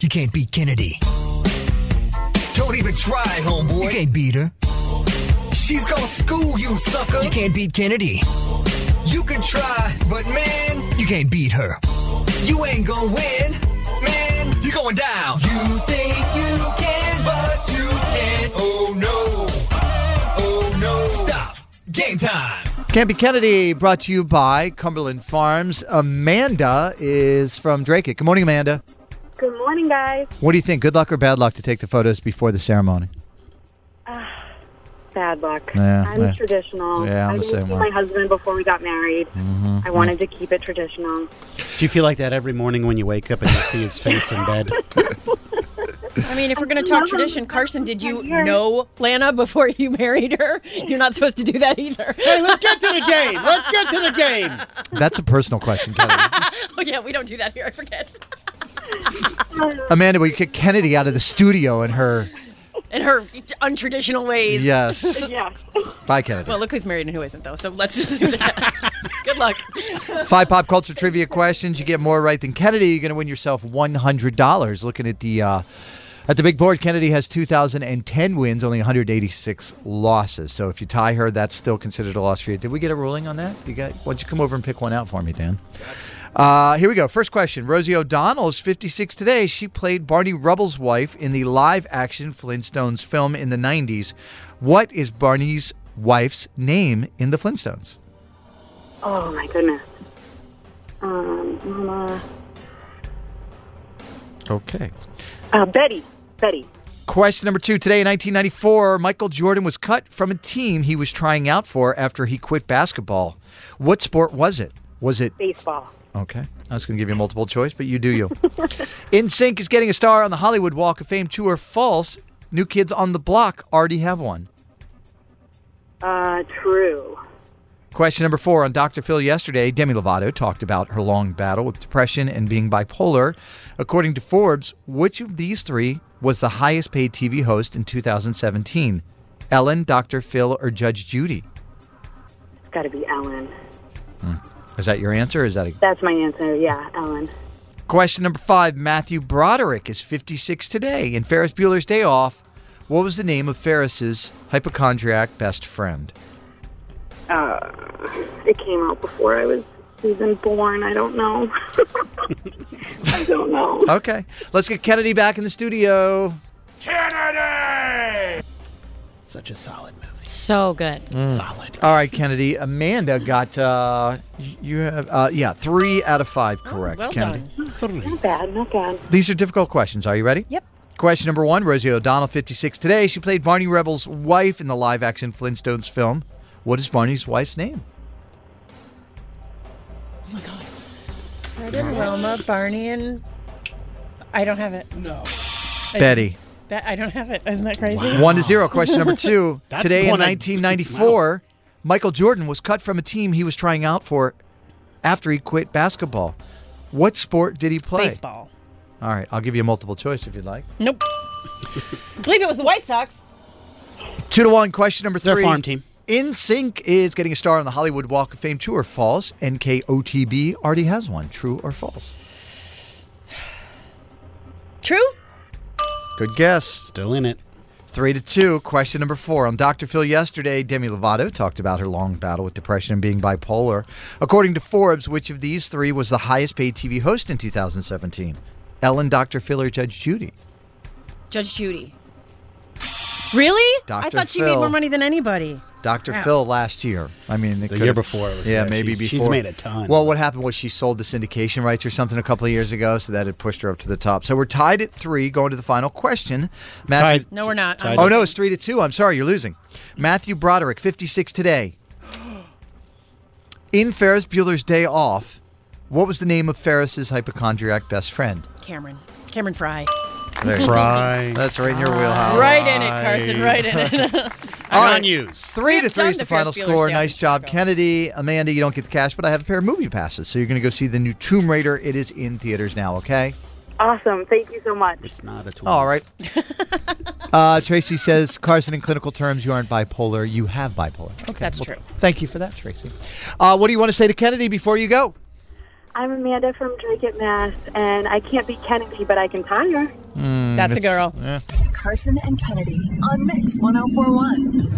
You can't beat Kennedy. Don't even try, homeboy. You can't beat her. She's gonna school you, sucker. You can't beat Kennedy. You can try, but man, you can't beat her. You ain't gonna win, man. You're going down. You think you can, but you can't. Oh no. Oh no. Stop. Game time. Can't Be Kennedy, brought to you by Cumberland Farms. Amanda is from Drake. Good morning, Amanda. Good morning, guys. What do you think? Good luck or bad luck to take the photos before the ceremony? Bad luck. Yeah, I'm traditional. Yeah, I'm I the didn't same see way. my husband before we got married. I wanted to keep it traditional. Do you feel like that every morning when you wake up and you see his face in bed? I mean, if we're going to talk tradition, Carson, did you know Lana before you married her? You're not supposed to do that either. Hey, let's get to the game. Let's get to the game. That's a personal question, Kennedy. Oh, yeah, we don't do that here. I forget. Amanda, will you kick Kennedy out of the studio in her... In her untraditional ways. Yes. Yeah. Bye, Kennedy. Well, look who's married and who isn't, though. So let's just leave it at that. Good luck. 5 pop culture trivia questions. You get more right than Kennedy, you're going to win yourself $100. Looking at the big board, Kennedy has 2,010 wins, only 186 losses. So if you tie her, that's still considered a loss for you. Did we get a ruling on that? Why don't you come over and pick one out for me, Dan? Here we go. First question. Rosie O'Donnell is 56 today. She played Barney Rubble's wife in the live-action Flintstones film in the 90s. What is Barney's wife's name in the Flintstones? Oh, my goodness. Mama. Okay. Betty. Question number 2. Today in 1994, Michael Jordan was cut from a team he was trying out for after he quit basketball. What sport was it? Was it... Baseball. Okay. I was going to give you a multiple choice, but you do you. NSYNC is getting a star on the Hollywood Walk of Fame. True or false? New Kids on the Block already have one. True. Question number 4. On Dr. Phil yesterday, Demi Lovato talked about her long battle with depression and being bipolar. According to Forbes, which of these 3 was the highest paid TV host in 2017? Ellen, Dr. Phil, or Judge Judy? It's got to be Ellen. Is that your answer? Or is that That's my answer. Yeah, Ellen. Question number 5. Matthew Broderick is 56 today. In Ferris Bueller's Day Off, what was the name of Ferris's hypochondriac best friend? It came out before I was even born. I don't know. I don't know. Okay. Let's get Kennedy back in the studio. Kennedy! Such a solid movie. So good. Solid. All right, Kennedy. Amanda got, 3 out of 5 correct, well Kennedy. done. Not bad. These are difficult questions. Are you ready? Yep. Question number 1. Rosie O'Donnell, 56 today. She played Barney Rubble's wife in the live-action Flintstones film. What is Barney's wife's name? Oh, my God. Fred and Wilma, Barney, and... I don't have it. No. Betty. I don't have it. Isn't that crazy? 1-0. Question number 2. That's Today the in one 1994, Michael Jordan was cut from a team he was trying out for after he quit basketball. What sport did he play? Baseball. All right. I'll give you a multiple choice if you'd like. Nope. I believe it was the White Sox. 2-1. Question number 3. Their farm team. NSYNC is getting a star on the Hollywood Walk of Fame. True or false? NKOTB already has one. True or false? True? Good guess. Still in it. 3-2. Question number 4. On Dr. Phil yesterday, Demi Lovato talked about her long battle with depression and being bipolar. According to Forbes, which of these 3 was the highest paid TV host in 2017? Ellen, Dr. Phil, or Judge Judy? Judge Judy. Really? Dr. I thought she Phil. made more money than anybody. Dr. Wow. Phil last year. I mean, The year before it was. Yeah, maybe before. She's made a ton. Well, what happened was she sold the syndication rights or something a couple of years ago, so that had pushed her up to the top. So we're tied at 3, going to the final question. Matthew. Tied. No, we're not. Tied. Oh, no, it's 3-2. I'm sorry, you're losing. Matthew Broderick, 56 today. In Ferris Bueller's Day Off, what was the name of Ferris's hypochondriac best friend? Cameron Fry. There you go. Fry. That's right in your wheelhouse. Right in it, Carson. Right in it. All right. Unused. 3-3 is done the the final Ferris Bueller's score. Day Off Nice in job, Chicago. Kennedy. Amanda, you don't get the cash, but I have a pair of movie passes. So you're going to go see the new Tomb Raider. It is in theaters now, okay? Awesome. Thank you so much. It's not a tool. All right. Tracy says, Carson, in clinical terms, you aren't bipolar. You have bipolar. Okay. That's true. Thank you for that, Tracy. What do you want to say to Kennedy before you go? I'm Amanda from Drake at Mass, and I can't beat Kennedy, but I can tie her. That's a girl. Yeah. Carson and Kennedy on Mix 104.1.